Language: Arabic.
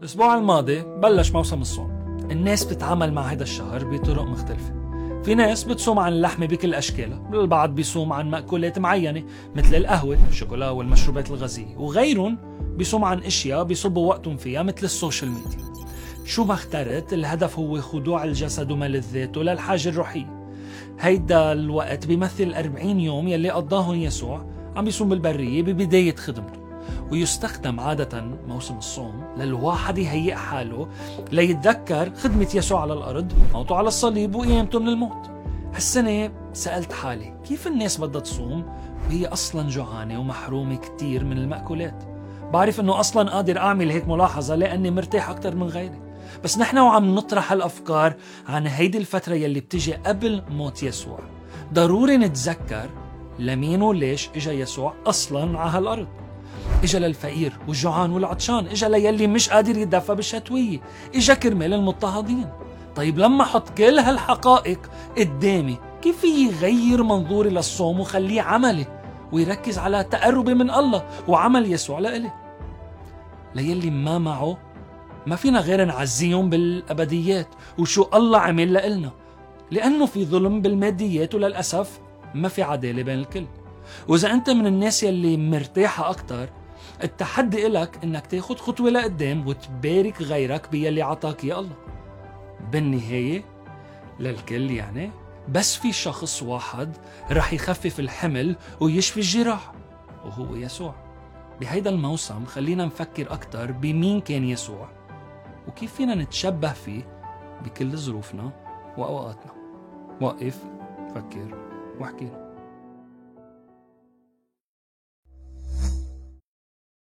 الأسبوع الماضي بلش موسم الصوم. الناس بتتعامل مع هذا الشهر بطرق مختلفة. في ناس بتصوم عن اللحمة بكل أشكالها، البعض بيصوم عن مأكولات معينة مثل القهوة، الشوكولا والمشروبات الغازية، وغيرهم بيصوم عن أشياء بيصبوا وقتهم فيها مثل السوشيال ميديا. شو ما اخترت، الهدف هو خضوع الجسد وملذاته للحاجة الروحية. هيدا الوقت بيمثل 40 يوم يلي قضاهم يسوع عم بيصوم بالبرية ببداية خدمته، ويستخدم عادة موسم الصوم للواحد يهيئ حاله ليتذكر خدمة يسوع على الأرض، موته على الصليب وقيامته من الموت. هالسنة سألت حالي كيف الناس بدها تصوم وهي أصلا جوعانة ومحرومة كتير من المأكولات. بعرف أنه أصلا قادر أعمل هيك ملاحظة لأني مرتاح أكتر من غيري، بس نحن وعم نطرح الأفكار عن هيدي الفترة يلي بتجي قبل موت يسوع، ضروري نتذكر لمين وليش إجا يسوع أصلا على هالأرض. إجا للفقير والجوعان والعطشان، إجا ليلي مش قادر يتدفى بالشتوية، إجا كرمال المضطهدين. طيب لما حط كل هالحقائق قدامي، كيف يغير منظوري للصوم وخليه عملي ويركز على تقربي من الله وعمل يسوع لإلي؟ ليلي ما معه ما فينا غير نعزيهم بالأبديات وشو الله عمل لإلنا، لأنه في ظلم بالماديات وللأسف ما في عدالة بين الكل. وإذا أنت من الناس يلي مرتاحة أكتر، التحدي إلك إنك تاخد خطوة لقدام وتبارك غيرك بيلي عطاك يا الله. بالنهاية للكل يعني، بس في شخص واحد رح يخفف الحمل ويشفي الجراح، وهو يسوع. بهيدا الموسم خلينا نفكر أكتر بمين كان يسوع وكيف فينا نتشبه فيه بكل ظروفنا وأوقاتنا. وقف، فكر، واحكي.